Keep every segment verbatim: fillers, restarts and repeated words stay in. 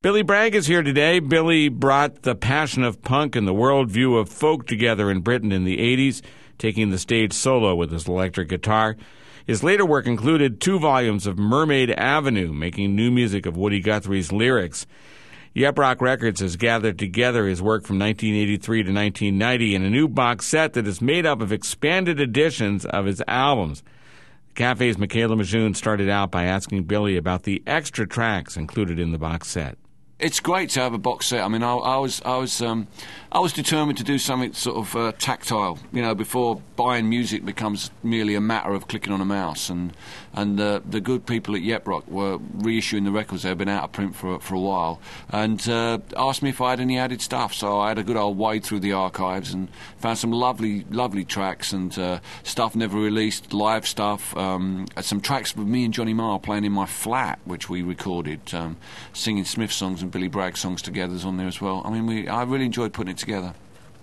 Billy Bragg is here today. Billy brought the passion of punk and the worldview of folk together in Britain in the eighties, taking the stage solo with his electric guitar. His later work included two volumes of Mermaid Avenue, making new music of Woody Guthrie's lyrics. Yep Rock Records has gathered together his work from nineteen eighty-three to nineteen ninety in a new box set that is made up of expanded editions of his albums. Cafe's Michaela Majoun started out by asking Billy about the extra tracks included in the box set. It's great to have a box set. I mean, I, I was, I was, um, I was determined to do something sort of uh, tactile. You know, before buying music becomes merely a matter of clicking on a mouse. And and uh, the good people at Yep Rock were reissuing the records. They've been out of print for for a while, and uh, asked me if I had any added stuff. So I had a good old wade through the archives and found some lovely, lovely tracks and uh, stuff never released, live stuff. Um, some tracks with me and Johnny Marr playing in my flat, which we recorded, um, singing Smith songs and Billy Bragg songs together is on there as well. I mean, we I really enjoyed putting it together.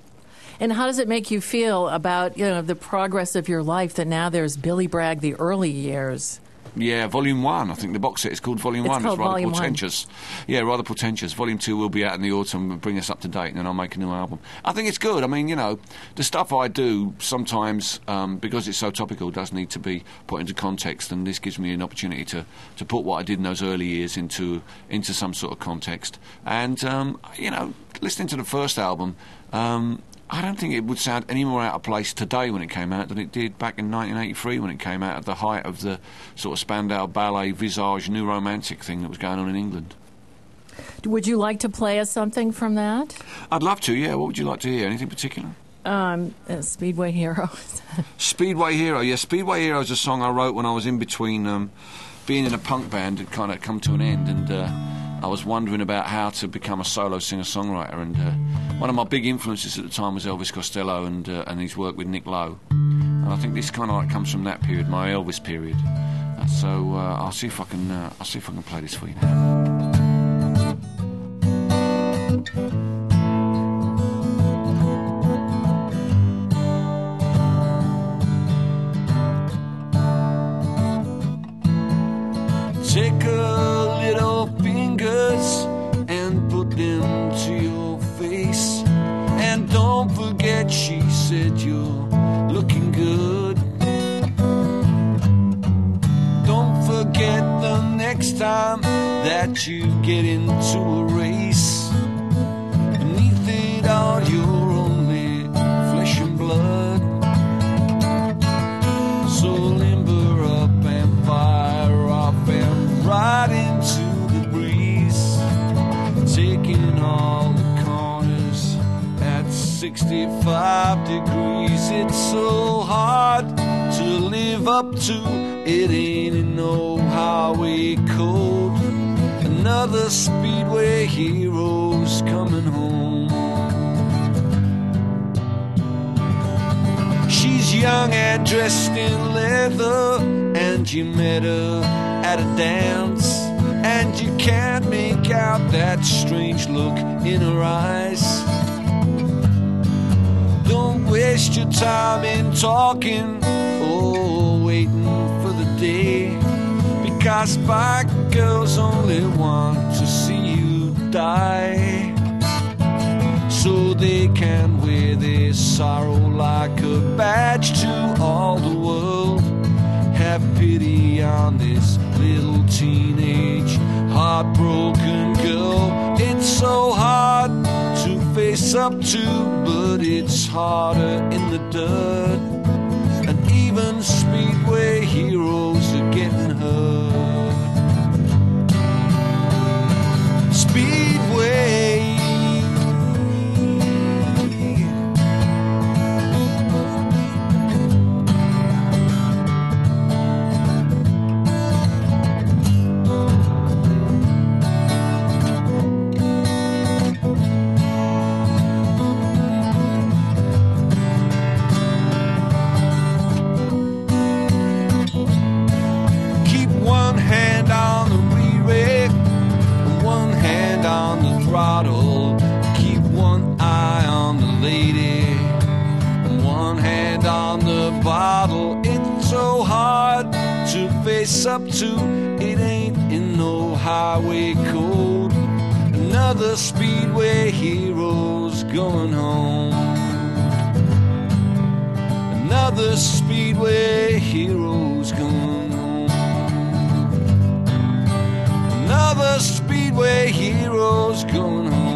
And how does it make you feel about, you know, the progress of your life that now there's Billy Bragg, the early years? Yeah, Volume One. I think the box set is called Volume It's One. Called it's rather Volume portentous. One. Yeah, rather portentous. Volume Two will be out in the autumn and bring us up to date, and then I'll make a new album. I think it's good. I mean, you know, the stuff I do sometimes, um, because it's so topical, does need to be put into context, and this gives me an opportunity to, to put what I did in those early years into into some sort of context. And um, you know, listening to the first album. Um, I don't think it would sound any more out of place today when it came out than it did back in nineteen eighty-three when it came out at the height of the sort of Spandau Ballet, Visage, New Romantic thing that was going on in England. Would you like to play us something from that? I'd love to, yeah. What would you like to hear? Anything particular? Um, uh, Speedway Hero. Speedway Hero, yeah. Speedway Hero is a song I wrote when I was in between um, being in a punk band had kind of come to an end, and uh, I was wondering about how to become a solo singer-songwriter, and uh, one of my big influences at the time was Elvis Costello and uh, and his work with Nick Lowe, and I think this kind of like comes from that period, my Elvis period. Uh, so uh, I'll see if I can uh, I'll see if I can play this for you now. Take a little fingers and put them to your face, and don't forget she said you're looking good. Don't forget the next time that you get into a race, beneath it all you're only flesh and blood. So limber up and fire off and right into the breeze, taking all the corners at sixty-five degrees. It's so hard to live up to, it ain't in no highway code. Another Speedway hero's coming home. She's young and dressed in leather, and you met her at a dance, and you can't make out that strange look in her eyes. Don't waste your time in talking or waiting for the day, because bike girls only want to see you die, so they can wear their sorrow like a badge to all the world. Have pity on this little teenage heartbroken girl. It's so hard to face up to, but it's harder in the dirt, and even Speedway heroes are getting hurt. Speedway. Keep one eye on the lady and one hand on the bottle. It's so hard to face up to, it ain't in no highway code. Another Speedway hero's going home. Another Speedway hero's going home. Another Speedway hero's going home.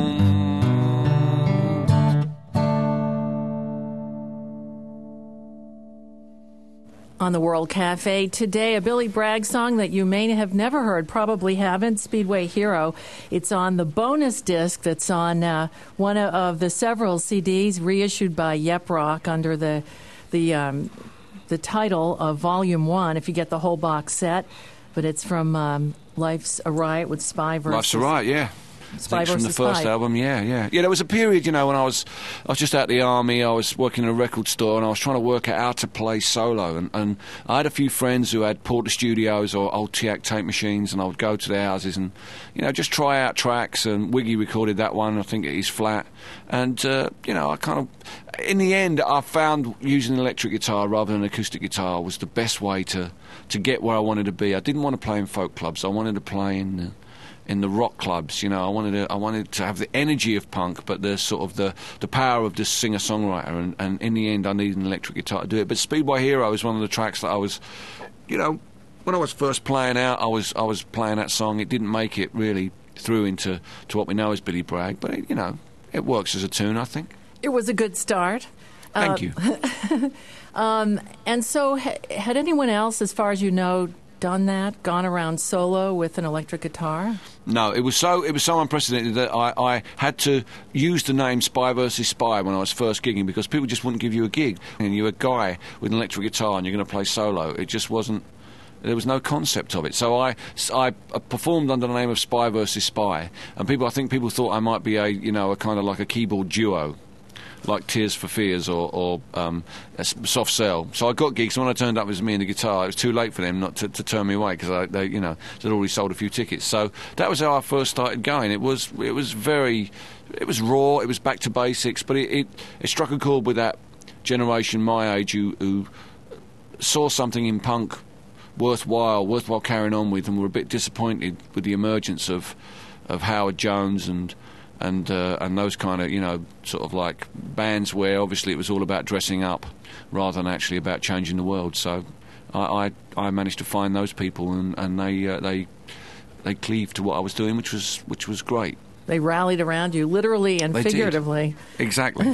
On the World Cafe today, a Billy Bragg song that you may have never heard, probably haven't, Speedway Hero. It's on the bonus disc that's on uh, one of the several C Ds reissued by Yep Rock under the the um, the title of Volume One. If you get the whole box set, but it's from um, Life's a Riot with Spy versus. Life's a Riot, yeah. Spy from the versus first Spy. album, yeah, yeah, yeah. There was a period, you know, when I was, I was just out of the army. I was working in a record store, and I was trying to work out how to play solo. And, and I had a few friends who had Porter Studios or old T A C tape machines, and I would go to their houses and, you know, just try out tracks. And Wiggy recorded that one, I think, at his flat. And uh, you know, I kind of, in the end, I found using an electric guitar rather than an acoustic guitar was the best way to to get where I wanted to be. I didn't want to play in folk clubs. I wanted to play in. Uh, in the rock clubs, you know. I wanted to I wanted to have the energy of punk, but the sort of the, the power of this singer-songwriter, and, and in the end I needed an electric guitar to do it. But Speedway Hero is one of the tracks that I was, you know, when I was first playing out, I was I was playing that song. It didn't make it really through into to what we know as Billy Bragg, but it, you know, it works as a tune, I think. It was a good start. Thank uh, you. um, and so ha- had anyone else, as far as you know, done that, gone around solo with an electric guitar? No, it was so it was so unprecedented that I, I had to use the name Spy versus Spy when I was first gigging, because people just wouldn't give you a gig, and you're a guy with an electric guitar and you're going to play solo. It just wasn't. There was no concept of it. So I, I performed under the name of Spy versus Spy, and people I think people thought I might be a you know a kind of like a keyboard duo, like Tears for Fears or, or um, Soft Cell. So I got gigs. When I turned up, it was me and the guitar. It was too late for them not to, to turn me away, because they, you know, they'd already sold a few tickets. So that was how I first started going. It was, it was very, it was raw. It was back to basics, but it, it, it struck a chord with that generation my age who, who saw something in punk worthwhile, worthwhile carrying on with, and were a bit disappointed with the emergence of, of Howard Jones and. And uh, and those kind of, you know, sort of like bands where obviously it was all about dressing up rather than actually about changing the world. So I I, I managed to find those people, and, and they uh, they they cleaved to what I was doing, which was which was great. They rallied around you, literally and they figuratively. Did. Exactly.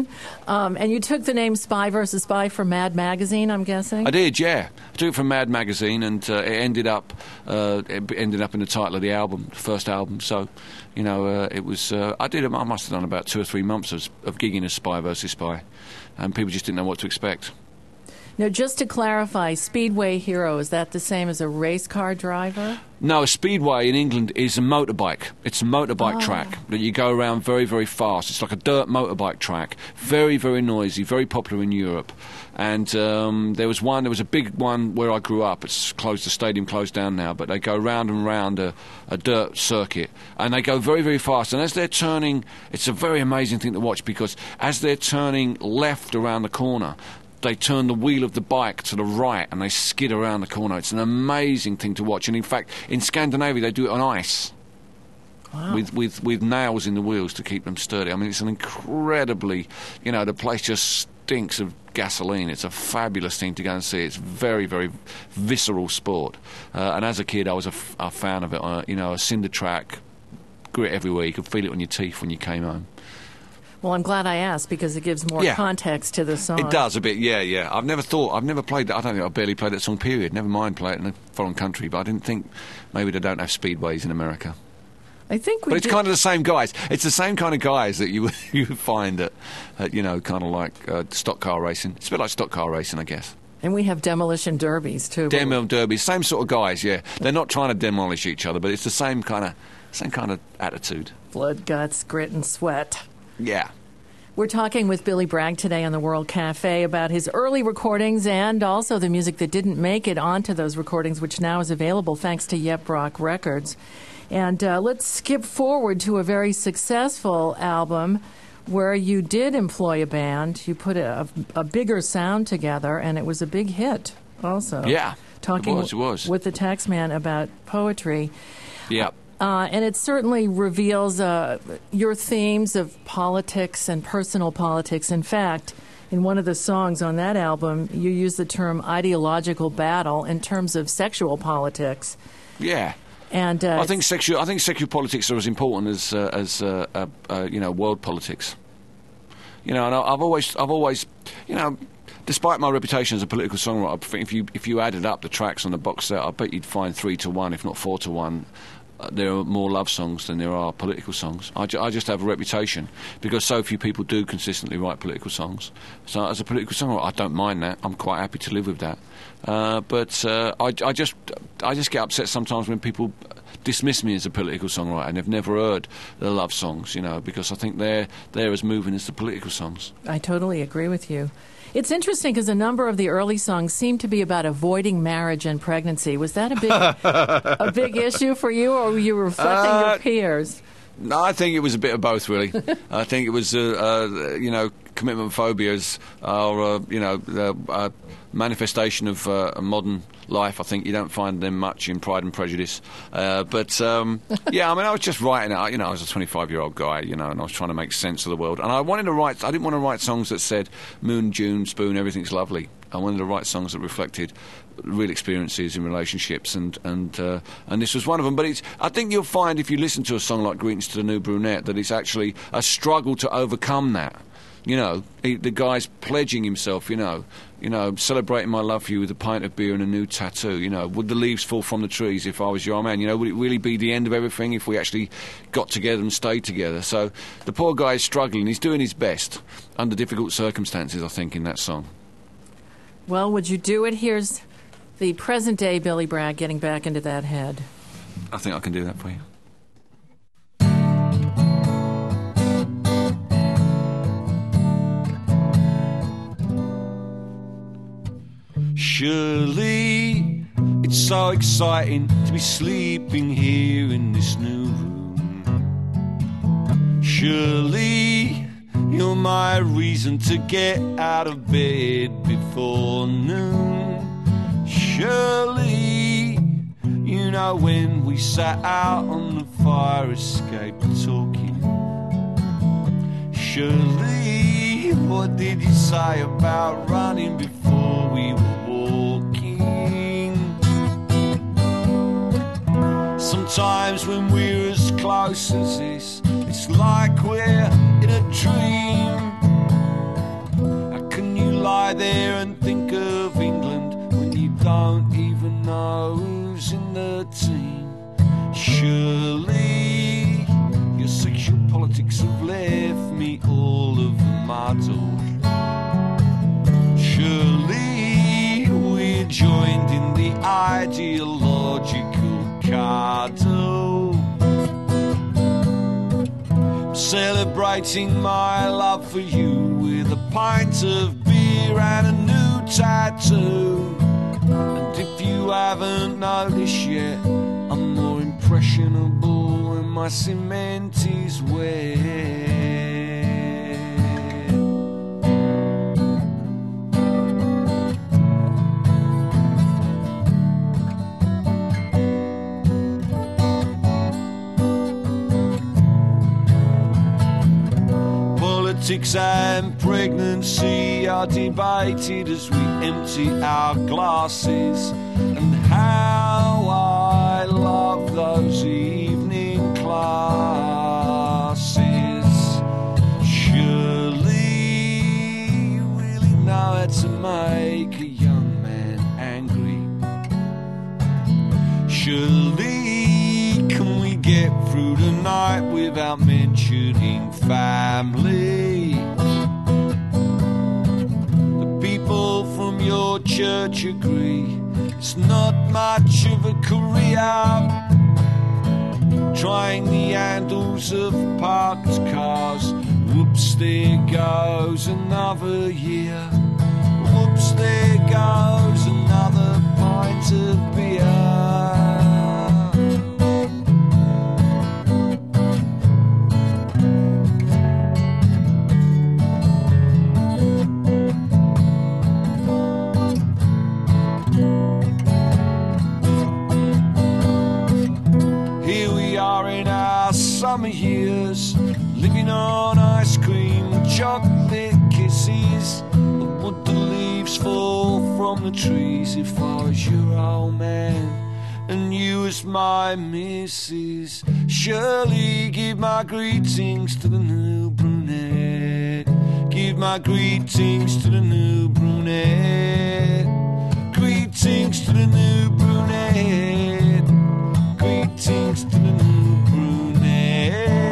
um, and you took the name Spy versus Spy from Mad Magazine, I'm guessing? I did, yeah. I took it from Mad Magazine, and uh, it ended up uh, it ended up in the title of the album, the first album. So, you know, uh, it was. Uh, I did. I must have done about two or three months of, of gigging as Spy versus Spy, and people just didn't know what to expect. Now, just to clarify, Speedway Hero, is that the same as a race car driver? No, a speedway in England is a motorbike. It's a motorbike oh. track that you go around very, very fast. It's like a dirt motorbike track. Very, very noisy, very popular in Europe. And um, there was one, there was a big one where I grew up. It's closed, the stadium closed down now, but they go round and round a, a dirt circuit. And they go very, very fast. And as they're turning, it's a very amazing thing to watch, because as they're turning left around the corner, they turn the wheel of the bike to the right and they skid around the corner. It's an amazing thing to watch. And in fact, in Scandinavia, they do it on ice. Wow. With, with, with nails in the wheels to keep them sturdy. I mean, it's an incredibly, you know, the place just stinks of gasoline. It's a fabulous thing to go and see. It's very, very visceral sport. Uh, and as a kid, I was a, f- a fan of it. Uh, you know, a cinder track, grit everywhere. You could feel it on your teeth when you came home. Well, I'm glad I asked, because it gives more yeah. context to the song. It does a bit, yeah, yeah. I've never thought, I've never played that. I don't think I barely played that song, period. Never mind play it in a foreign country, but I didn't think maybe they don't have speedways in America. I think we But it's did. kind of the same guys. It's the same kind of guys that you you find at, at you know, kind of like uh, stock car racing. It's a bit like stock car racing, I guess. And we have demolition derbies, too. Demolition derbies, same sort of guys, yeah. They're not trying to demolish each other, but it's the same kind of same kind of attitude. Blood, guts, grit, and sweat. Yeah. We're talking with Billy Bragg today on the World Cafe about his early recordings and also the music that didn't make it onto those recordings, which now is available thanks to Yep Rock Records. And uh, let's skip forward to a very successful album where you did employ a band. You put a, a bigger sound together, and it was a big hit also. Yeah, Talking it was, it was. with the Taxman about poetry. Yeah. Uh, and it certainly reveals uh, your themes of politics and personal politics. In fact, in one of the songs on that album, you use the term ideological battle in terms of sexual politics. Yeah. And uh, I think sexual. I think sexual politics are as important as uh, as uh, uh, uh, you know, world politics. You know, and I've always, I've always, you know, despite my reputation as a political songwriter, I think if you if you added up the tracks on the box set, I bet you'd find three to one, if not four to one. Uh, there are more love songs than there are political songs. I, ju- I just have a reputation because so few people do consistently write political songs. So as a political songwriter, I don't mind that. I'm quite happy to live with that. Uh, but uh, I, I just I just get upset sometimes when people dismiss me as a political songwriter and they've never heard the love songs, you know, because I think they're they're as moving as the political songs. I totally agree with you. It's interesting because a number of the early songs seem to be about avoiding marriage and pregnancy. Was that a big a big issue for you, or were you reflecting Uh, your peers? No, I think it was a bit of both, really. I think it was, uh, uh, you know, commitment phobias are, uh, you know, uh, uh, manifestation of uh, a modern life. I think you don't find them much in Pride and Prejudice. Uh, but, um, yeah, I mean, I was just writing it. You know, I was a twenty-five-year-old guy, you know, and I was trying to make sense of the world. And I wanted to write, I didn't want to write songs that said, moon, June, spoon, everything's lovely. I wanted to write songs that reflected real experiences in relationships, and and uh, and this was one of them. But it's, I think you'll find if you listen to a song like Greetings to the New Brunette that it's actually a struggle to overcome that. You know, he, the guy's pledging himself, you know, you know, celebrating my love for you with a pint of beer and a new tattoo. You know, would the leaves fall from the trees if I was your man? You know, would it really be the end of everything if we actually got together and stayed together? So the poor guy is struggling. He's doing his best under difficult circumstances, I think, in that song. Well, would you do it? Here's the present-day Billy Bragg getting back into that head. I think I can do that for you. Surely it's so exciting to be sleeping here in this new room. Surely you're my reason to get out of bed before noon. Surely you know when we sat out on the fire escape talking. Surely what did you say about running before we were walking? Sometimes when we're as close as this, it's like we're in a dream. How can you lie there and think of England when you don't even know who's in the team? Surely your sexual politics have left me all of the muddle. Surely we're joined in the ideological cuddle, celebrating my love for you with a pint of beer and a new tattoo. And if you haven't noticed yet, I'm more impressionable when my cement is wet. Politics and pregnancy are debated as we empty our glasses. And how I love those evening classes. Surely you really know how to make a young man angry. Surely can we get through the night without mentioning family? The people from your church agree it's not much of a career, trying the handles of parked cars. Whoops, there goes another year. Whoops, there goes another pint of beer. years, living on ice cream and chocolate kisses. But would the leaves fall from the trees if I was your old man and you was my missus? Surely give my greetings to the new brunette. Give my greetings to the new brunette. Greetings to the new brunette. Greetings to the new brunette.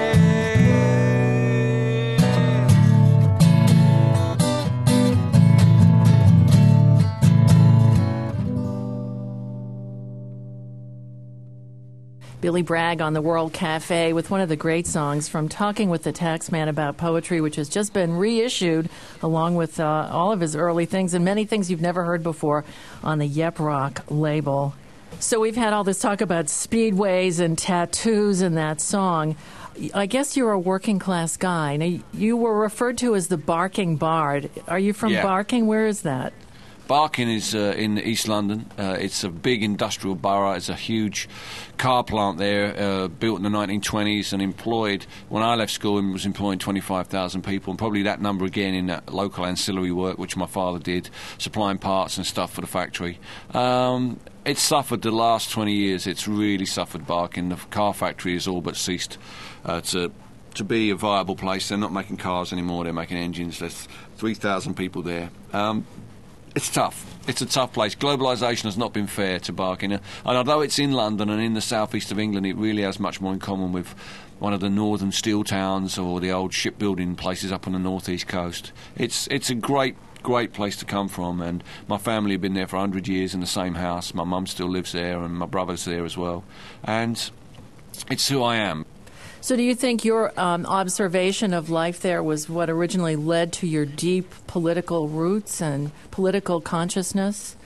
Billy Bragg on the World Cafe with one of the great songs from Talking with the Taxman About Poetry, which has just been reissued along with uh, all of his early things and many things you've never heard before on the Yep Rock label. So we've had all this talk about speedways and tattoos in that song. I guess you're a working class guy. Now, you were referred to as the Barking Bard. Are you from Yeah. Barking? Where is that? Barking is uh, in East London. Uh, it's a big industrial borough. It's a huge car plant there, uh, built in the nineteen twenties and employed, when I left school, it was employing twenty-five thousand people, and probably that number again in that local ancillary work, which my father did, supplying parts and stuff for the factory. Um, it's suffered the last twenty years. It's really suffered, Barking. The car factory has all but ceased uh, to... to be a viable place. They're not making cars anymore, they're making engines. There's three thousand people there. Um, it's tough. It's a tough place. Globalisation has not been fair to Barking. And although it's in London and in the southeast of England, it really has much more in common with one of the northern steel towns or the old shipbuilding places up on the northeast coast. It's, it's a great great place to come from, and my family have been there for one hundred years in the same house. My mum still lives there and my brother's there as well. And it's who I am. So do you think your um, observation of life there was what originally led to your deep political roots and political consciousness?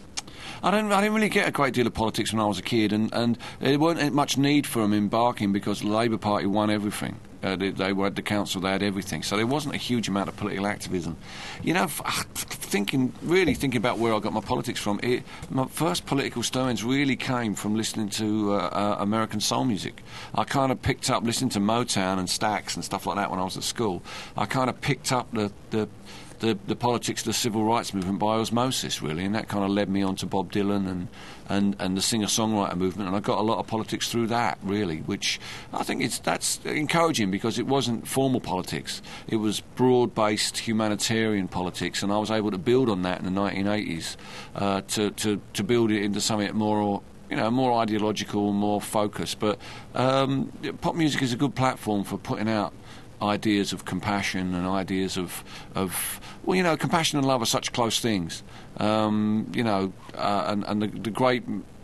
I don't. I didn't really get a great deal of politics when I was a kid, and, and there wasn't much need for them in Barking because the Labour Party won everything. Uh, they, they were at the council, they had everything, so there wasn't a huge amount of political activism. You know, f- thinking really thinking about where I got my politics from, it, my first political stirrings really came from listening to uh, uh, American soul music. I kind of picked up listening to Motown and Stax and stuff like that when I was at school. I kind of picked up the the The, the politics of the civil rights movement by osmosis, really, and that kind of led me on to Bob Dylan and, and, and the singer-songwriter movement, and I got a lot of politics through that, really, which I think it's that's encouraging because it wasn't formal politics. It was broad-based humanitarian politics, and I was able to build on that in the nineteen eighties uh, to, to, to build it into something more, you know, more ideological, more focused. But um, pop music is a good platform for putting out ideas of compassion and ideas of, of well, you know, compassion and love are such close things. Um, you know, uh, and, and the, the great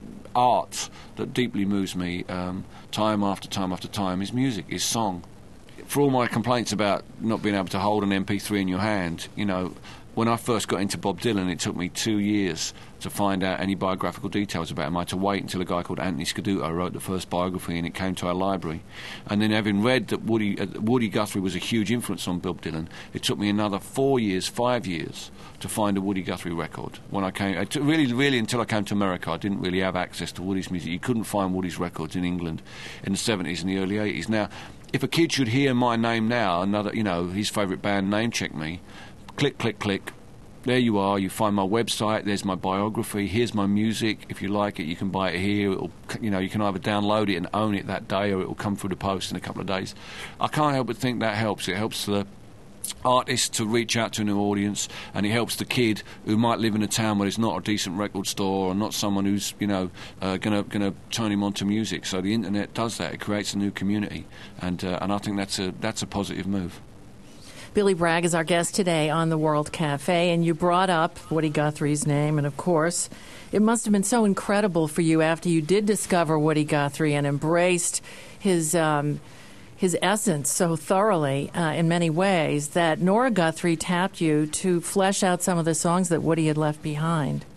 art that deeply moves me um, time after time after time is music, is song. For all my complaints about not being able to hold an M P three in your hand, you know, when I first got into Bob Dylan, it took me two years to find out any biographical details about him. I had to wait until a guy called Anthony Scaduto wrote the first biography, and it came to our library. And then, having read that Woody, uh, Woody Guthrie was a huge influence on Bob Dylan, it took me another four years, five years, to find a Woody Guthrie record. When I came, it took really, really until I came to America, I didn't really have access to Woody's music. You couldn't find Woody's records in England in the seventies and the early eighties. Now, if a kid should hear my name now, another, you know, his favourite band name check me, click, click, click. There you are. You find my website. There's my biography. Here's my music. If you like it, you can buy it here. It'll, you know, you can either download it and own it that day, or it will come through the post in a couple of days. I can't help but think that helps. It helps the artist to reach out to a new audience, and it helps the kid who might live in a town where there's not a decent record store, or not someone who's, you know, uh, gonna gonna turn him on to music. So the internet does that. It creates a new community, and uh, and I think that's a that's a positive move. Billy Bragg is our guest today on the World Cafe, and you brought up Woody Guthrie's name, and of course, it must have been so incredible for you after you did discover Woody Guthrie and embraced his um, his essence so thoroughly uh, in many ways that Nora Guthrie tapped you to flesh out some of the songs that Woody had left behind.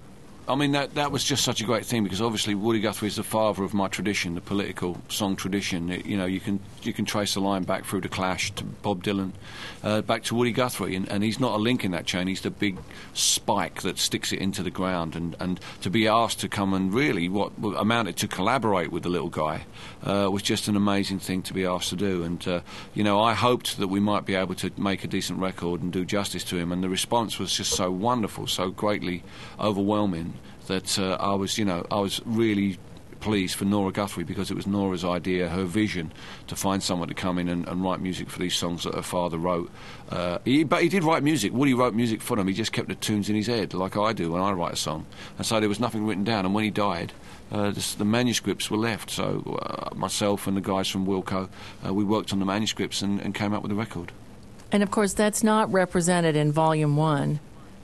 I mean, that that was just such a great thing because obviously Woody Guthrie is the father of my tradition, the political song tradition. It, you know, you can you can trace the line back through the Clash to Bob Dylan, uh, back to Woody Guthrie, and, and he's not a link in that chain. He's the big spike that sticks it into the ground. And, and to be asked to come and really what amounted to collaborate with the little guy uh, was just an amazing thing to be asked to do. And uh, you know, I hoped that we might be able to make a decent record and do justice to him. And the response was just so wonderful, so greatly overwhelming. That uh, I was, you know, I was really pleased for Nora Guthrie because it was Nora's idea, her vision, to find someone to come in and, and write music for these songs that her father wrote. Uh, he, but he did write music. Woody wrote music for them. He just kept the tunes in his head, like I do when I write a song. And so there was nothing written down. And when he died, uh, the, the manuscripts were left. So uh, myself and the guys from Wilco, uh, we worked on the manuscripts and, and came up with a record. And of course, that's not represented in Volume One.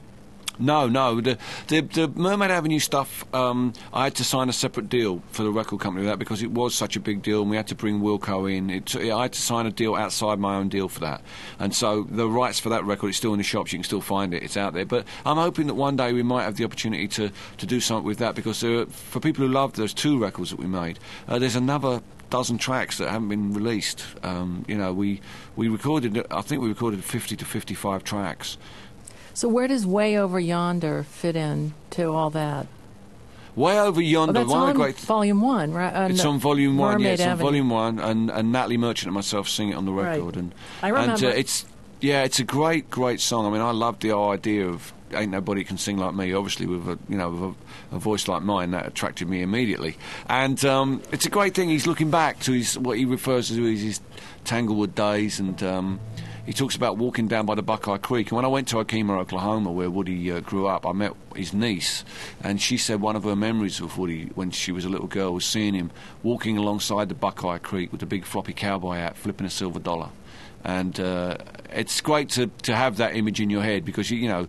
No, no. The, the the Mermaid Avenue stuff, um, I had to sign a separate deal for the record company with that because it was such a big deal and we had to bring Wilco in. It, I had to sign a deal outside my own deal for that. And so the rights for that record, it's still in the shops, you can still find it, it's out there. But I'm hoping that one day we might have the opportunity to, to do something with that because there are, for people who love those two records that we made, uh, there's another dozen tracks that haven't been released. Um, you know, we, we recorded, I think we recorded fifty to fifty-five tracks. So where does Way Over Yonder fit in to all that? Way Over Yonder, oh, that's one on of the great Volume One, right? Uh, it's no, on Volume One, Mermaid yeah, it's Avenue. on Volume One, and, and Natalie Merchant and myself sing it on the record, right. and I remember. and uh, it's yeah, it's a great, great song. I mean, I love the idea of Ain't Nobody Can Sing Like Me. Obviously, with a you know with a, a voice like mine, that attracted me immediately, and um, it's a great thing. He's looking back to his what he refers to as his Tanglewood days, and um, he talks about walking down by the Buckeye Creek. And when I went to Okemah, Oklahoma, where Woody uh, grew up, I met his niece, and she said one of her memories of Woody when she was a little girl was seeing him walking alongside the Buckeye Creek with a big floppy cowboy hat, flipping a silver dollar. And uh, it's great to, to have that image in your head because, you, you know,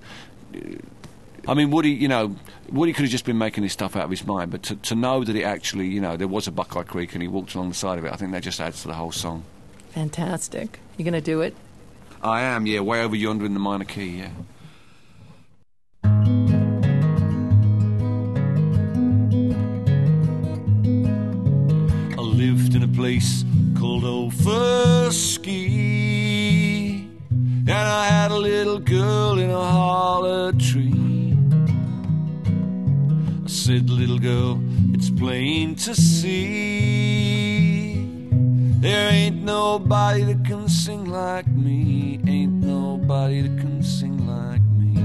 I mean, Woody, you know, Woody could have just been making this stuff out of his mind, but to, to know that it actually, you know, there was a Buckeye Creek and he walked along the side of it, I think that just adds to the whole song. Fantastic. You going to do it? I am, yeah, Way Over Yonder in the minor key, yeah. I lived in a place called Ofuskee, and I had a little girl in a holler tree. I said, little girl, it's plain to see, there ain't nobody that can sing like me, ain't nobody that can sing like me.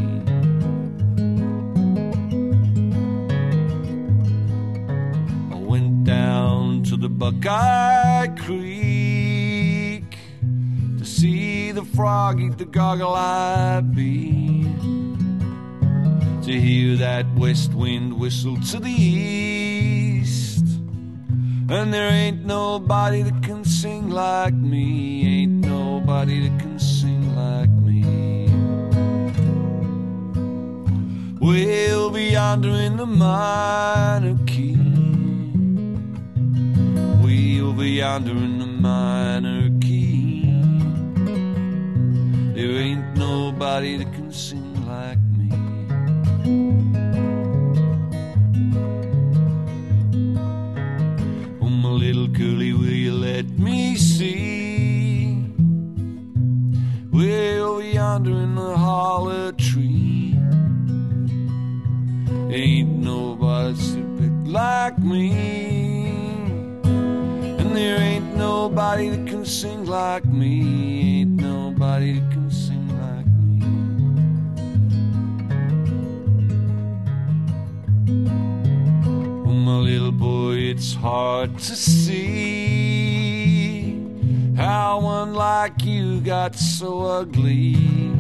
I went down to the Buckeye Creek to see the frog eat the goggle-eyed bee, to hear that west wind whistle to the east. And there ain't nobody that can sing like me, ain't nobody that can sing like me. Way over yonder in the minor key, way over yonder in the minor key, there ain't nobody that can sing like me. Little girlie, will you let me see? Way over yonder in the holler tree, ain't nobody stupid like me, and there ain't nobody that can sing like me, ain't nobody that can sing like me. Oh, my little boy, it's hard to see how one like you got so ugly.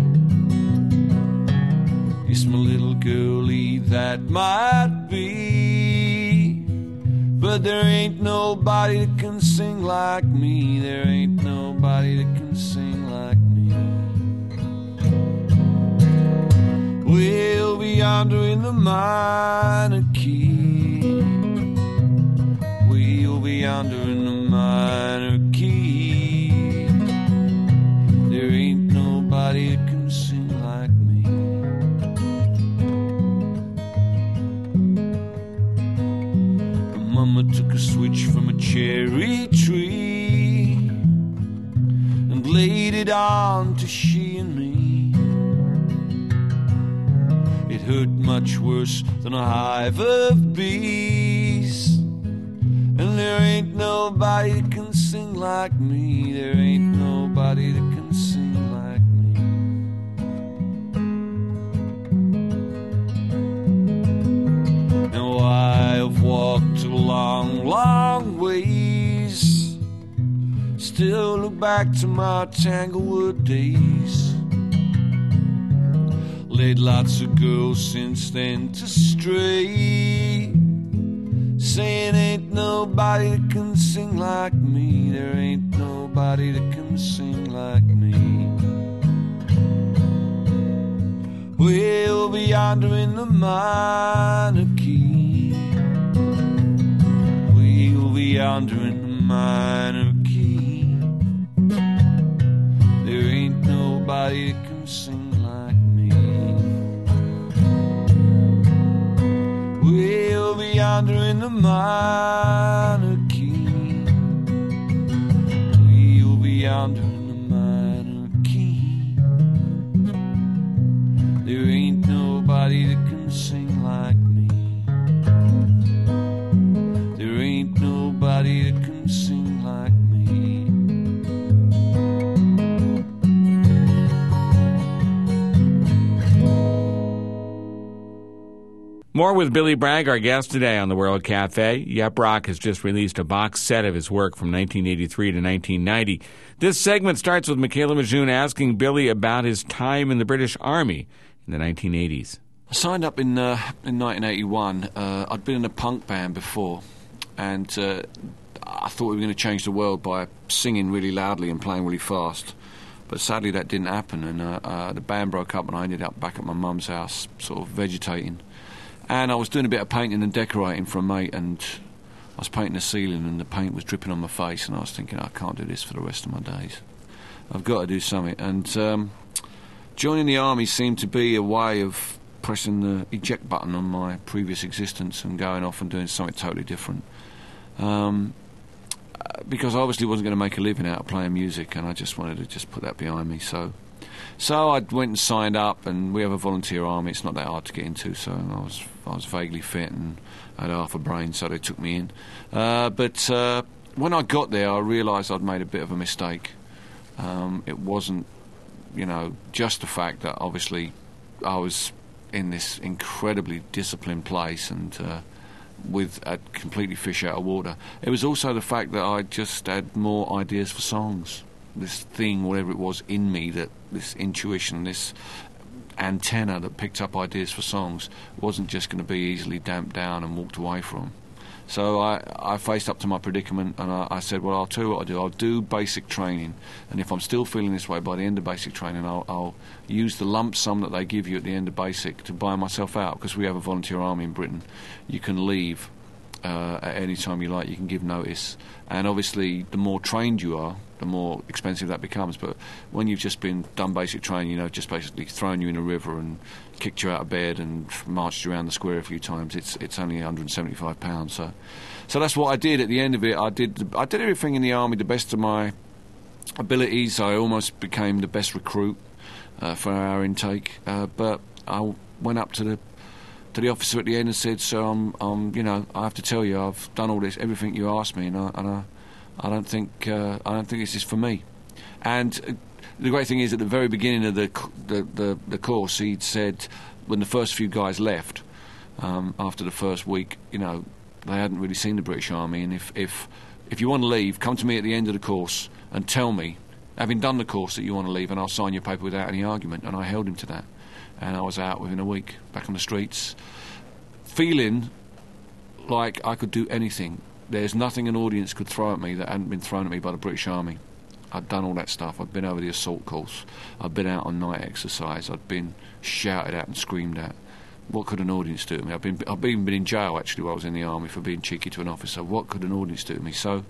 Yes, my little girlie, that might be, but there ain't nobody that can sing like me, there ain't nobody that can sing like me. Way over yonder in the minor key, way over yonder in the minor key, there ain't nobody that can sing like me. sandwich from a cherry tree and laid it on to she and me. It hurt much worse than a hive of bees, and there ain't nobody that can sing like me. There ain't nobody that can sing like me. Now I've walked a long, long ways, still look back to my Tanglewood days. Laid lots of girls since then to stray, saying ain't nobody that can sing like me. There ain't nobody that can sing like me. We'll be yonder in the minor key. We'll be yonder in the minor key. There ain't nobody that can sing like me. We'll be yonder in the minor key. We'll be yonder in the minor key. There ain't nobody that can sing like me. There ain't nobody that can sing like me. More with Billy Bragg, our guest today on the World Cafe. Yep Rock has just released a box set of his work from nineteen eighty-three to nineteen ninety. This segment starts with Michaela Majoon asking Billy about his time in the British Army in the nineteen eighties. I signed up in uh, in nineteen eighty-one. Uh, I'd been in a punk band before, and uh, I thought we were going to change the world by singing really loudly and playing really fast. But sadly that didn't happen, and uh, uh, the band broke up and I ended up back at my mum's house, sort of vegetating. And I was doing a bit of painting and decorating for a mate, and I was painting the ceiling and the paint was dripping on my face, and I was thinking, I can't do this for the rest of my days. I've got to do something. And um, joining the army seemed to be a way of pressing the eject button on my previous existence and going off and doing something totally different. Um, because I obviously wasn't going to make a living out of playing music, and I just wanted to just put that behind me. So so I went and signed up, and we have a volunteer army. It's not that hard to get into, so I was I was vaguely fit and I had half a brain, so they took me in. Uh, but uh, when I got there, I realised I'd made a bit of a mistake. Um, it wasn't, you know, just the fact that obviously I was in this incredibly disciplined place and uh, with a completely fish out of water. It was also the fact that I just had more ideas for songs. This thing, whatever it was in me, that this intuition, this antenna that picked up ideas for songs, wasn't just going to be easily damped down and walked away from. So I, I faced up to my predicament, and I, I said, well, I'll tell you what I'll do. I'll do basic training, and if I'm still feeling this way by the end of basic training, I'll, I'll use the lump sum that they give you at the end of basic to buy myself out, because we have a volunteer army in Britain. You can leave uh, at any time you like. You can give notice, and obviously the more trained you are, the more expensive that becomes. But when you've just been done basic training, you know, just basically thrown you in a river and kicked you out of bed and marched you around the square a few times, it's it's only one hundred seventy-five pounds. So, so that's what I did. At the end of it, I did I did everything in the army to the best of my abilities. I almost became the best recruit uh, for our intake. Uh, but I went up to the to the officer at the end and said, "So I'm, I'm, you know, I have to tell you, I've done all this, everything you asked me, and I, and I, I don't think, uh, I don't think this is for me." And uh, the great thing is, at the very beginning of the the, the, the course, he'd said, when the first few guys left, um, after the first week, you know, they hadn't really seen the British Army, and if if if you want to leave, come to me at the end of the course and tell me, having done the course, that you want to leave, and I'll sign your paper without any argument. And I held him to that. And I was out within a week, back on the streets, feeling like I could do anything. There's nothing an audience could throw at me that hadn't been thrown at me by the British Army. I'd done all that stuff. I'd been over the assault course. I'd been out on night exercise. I'd been shouted at and screamed at. What could an audience do to me? I've been, I've even been in jail, actually, while I was in the army for being cheeky to an officer. What could an audience do to me? So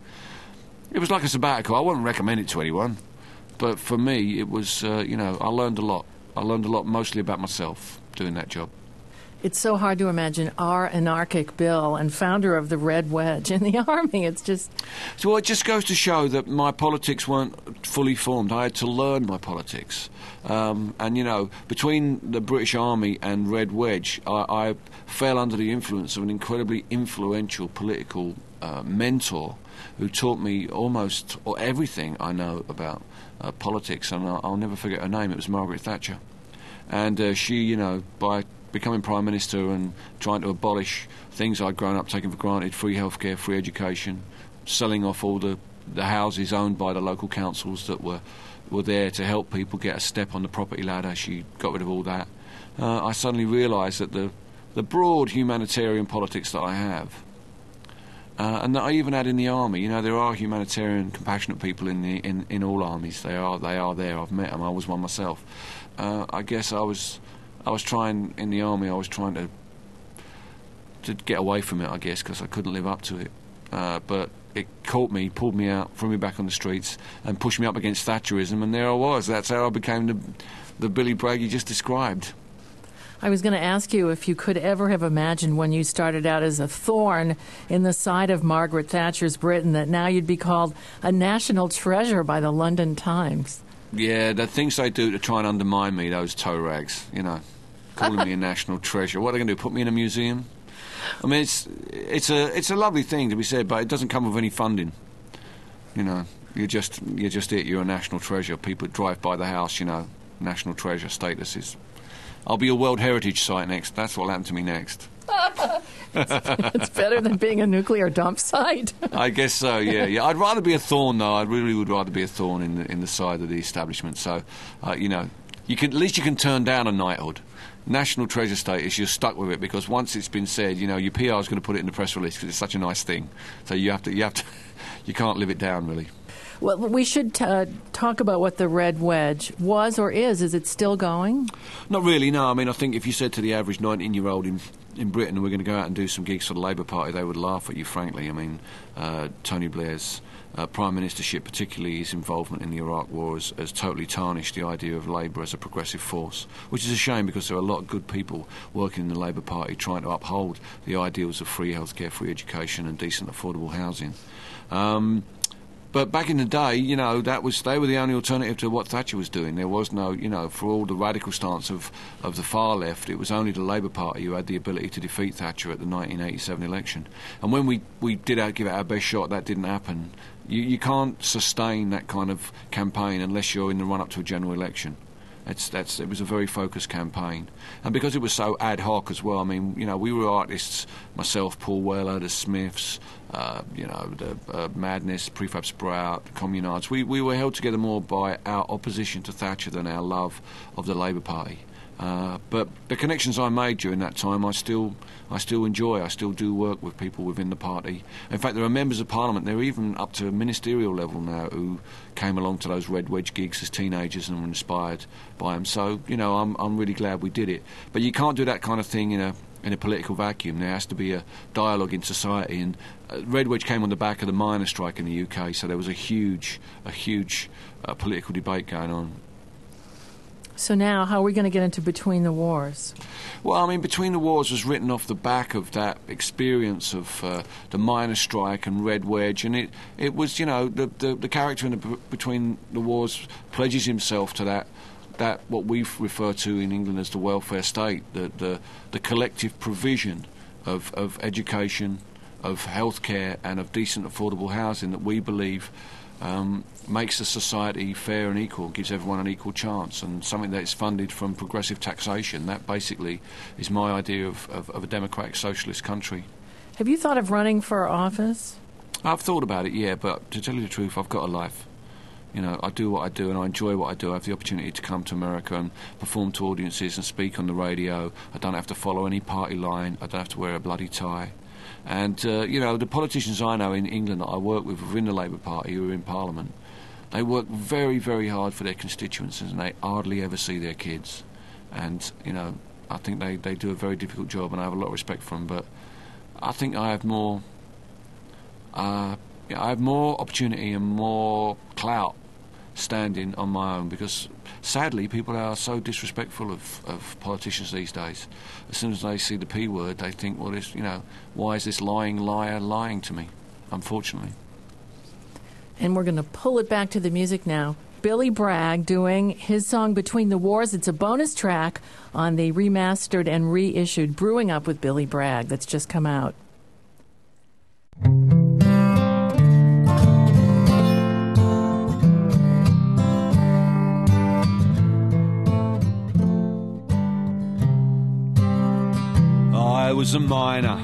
it was like a sabbatical. I wouldn't recommend it to anyone. But for me, it was, uh, you know, I learned a lot. I learned a lot, mostly about myself, doing that job. It's so hard to imagine our anarchic Bill and founder of the Red Wedge in the Army. It's just... So it just goes to show that my politics weren't fully formed. I had to learn my politics. Um, and, you know, between the British Army and Red Wedge, I, I fell under the influence of an incredibly influential political uh, mentor who taught me almost or everything I know about uh, politics. And I'll, I'll never forget her name. It was Margaret Thatcher. And uh, she, you know, by... becoming Prime Minister and trying to abolish things I'd grown up taking for granted, free healthcare, free education, selling off all the, the houses owned by the local councils that were were there to help people get a step on the property ladder. She got rid of all that. Uh, I suddenly realised that the, the broad humanitarian politics that I have, uh, and that I even had in the army, you know, there are humanitarian, compassionate people in the in, in all armies. They are they are there. I've met them. I was one myself. Uh, I guess I was... I was trying, in the army, I was trying to to get away from it, I guess, because I couldn't live up to it. Uh, but it caught me, pulled me out, threw me back on the streets, and pushed me up against Thatcherism, and there I was. That's how I became the, the Billy Bragg you just described. I was going to ask you if you could ever have imagined when you started out as a thorn in the side of Margaret Thatcher's Britain that now you'd be called a national treasure by the London Times. Yeah, the things they do to try and undermine me, those toe rags, you know, calling me a national treasure. What are they going to do, put me in a museum? I mean, it's it's a it's a lovely thing to be said, but it doesn't come with any funding. You know, you're just you're just it. You're a national treasure. People drive by the house, you know, national treasure status is. I'll be a World Heritage Site next. That's what'll happen to me next. It's better than being a nuclear dump site. I guess so. Yeah, yeah. I'd rather be a thorn, though. I really would rather be a thorn in the in the side of the establishment. So, uh, you know, you can at least you can turn down a knighthood. National treasure status, you're stuck with it because once it's been said, you know, your P R is going to put it in the press release because it's such a nice thing. So you have to, you have to, you can't live it down really. Well, we should t- uh, talk about what the Red Wedge was or is. Is it still going? Not really, no. I mean, I think if you said to the average nineteen-year-old in in Britain, we're going to go out and do some gigs for the Labour Party, they would laugh at you, frankly. I mean, uh, Tony Blair's uh, Prime Ministership, particularly his involvement in the Iraq War, has, has totally tarnished the idea of Labour as a progressive force, which is a shame because there are a lot of good people working in the Labour Party trying to uphold the ideals of free healthcare, free education and decent affordable housing. Um, But back in the day, you know, that was they were the only alternative to what Thatcher was doing. There was no, you know, for all the radical stance of, of the far left, it was only the Labour Party who had the ability to defeat Thatcher at the nineteen eighty-seven election. And when we, we did our, give it our best shot, that didn't happen. You, you can't sustain that kind of campaign unless you're in the run-up to a general election. It's, that's, it was a very focused campaign. And because it was so ad hoc as well, I mean, you know, we were artists, myself, Paul Weller, the Smiths, uh, you know, the uh, Madness, Prefab Sprout, the Communards. We, we were held together more by our opposition to Thatcher than our love of the Labour Party. Uh, but the connections I made during that time, I still, I still enjoy. I still do work with people within the party. In fact, there are members of Parliament. They're even up to a ministerial level now who came along to those Red Wedge gigs as teenagers and were inspired by them. So, you know, I'm, I'm really glad we did it. But you can't do that kind of thing in a in a political vacuum. There has to be a dialogue in society. And uh, Red Wedge came on the back of the miners' strike in the U K. So there was a huge, a huge uh, political debate going on. So now, how are we going to get into Between the Wars? Well, I mean, Between the Wars was written off the back of that experience of uh, the miners' strike and Red Wedge, and it, it was, you know, the, the, the character in the B- Between the Wars pledges himself to that, that what we refer to in England as the welfare state, the, the, the collective provision of, of education, of healthcare and of decent affordable housing that we believe Um, makes the society fair and equal, gives everyone an equal chance, and something that's funded from progressive taxation. That basically is my idea of, of, of a democratic socialist country. Have you thought of running for office? I've thought about it, yeah, but to tell you the truth, I've got a life. You know, I do what I do and I enjoy what I do. I have the opportunity to come to America and perform to audiences and speak on the radio. I don't have to follow any party line. I don't have to wear a bloody tie. And, uh, you know, the politicians I know in England that I work with within the Labour Party who are in Parliament, they work very, very hard for their constituents and they hardly ever see their kids. And, you know, I think they, they do a very difficult job and I have a lot of respect for them. But I think I have more, uh, I have more opportunity and more clout standing on my own, because sadly people are so disrespectful of, of politicians these days. As soon as they see the P word, they think, well, this, you know, why is this lying liar lying to me, unfortunately. And we're going to pull it back to the music now. Billy Bragg doing his song Between the Wars. It's a bonus track on the remastered and reissued Brewing Up with Billy Bragg that's just come out. I was a miner,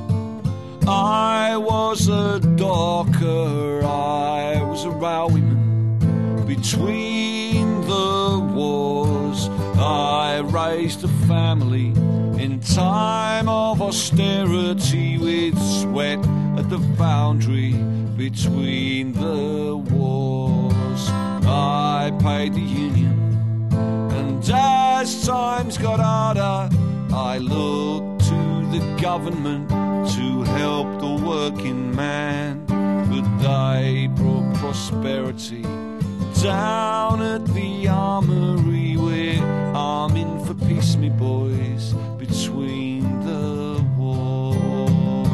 I was a docker, I was a railwayman. Between the wars, I raised a family in time of austerity, with sweat at the foundry. Between the wars, I paid the union, and as times got harder, I looked to the government to help the working man, but they brought prosperity down at the armory, where I'm in for peace, me boys, between the wars.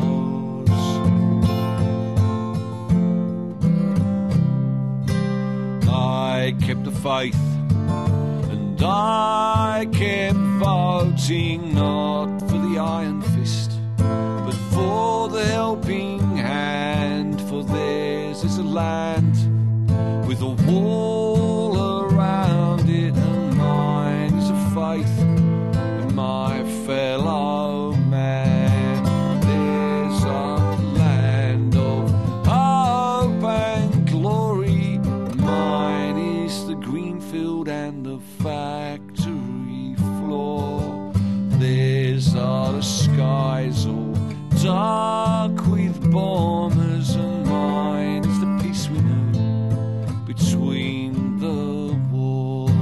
I kept the faith, and I kept voting, not for the iron fist, but for the helping hand, for theirs is a land with a wall around it, and mine is a faith in my fellow man. There's a land of hope and glory, mine is the green field and the factory floor. There's are the skies all dark with bombers, and mine is the peace we know between the wars.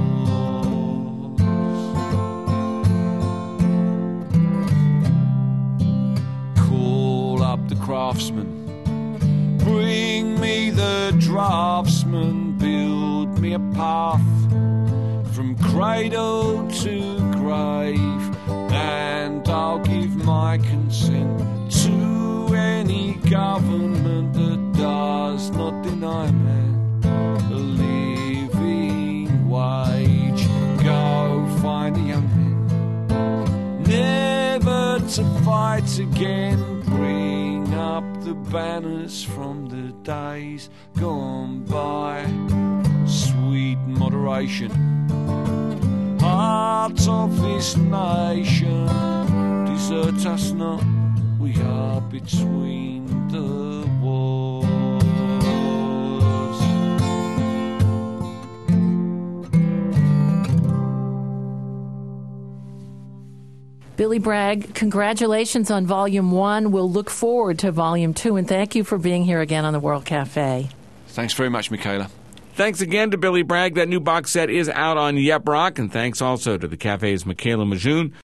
Call up the craftsman, bring me the draftsman, build me a path from cradle to grave, and I'll give my consent to any government that does not deny man a living wage. Go find the young men, never to fight again. Bring up the banners from the days gone by. Sweet moderation, heart of this nation, desert us not, we are between the wars. Billy Bragg, congratulations on Volume one. We'll look forward to Volume two, and thank you for being here again on the World Cafe. Thanks very much, Michaela. Thanks again to Billy Bragg. That new box set is out on Yep Rock, and thanks also to the Cafe's Michaela Majoon.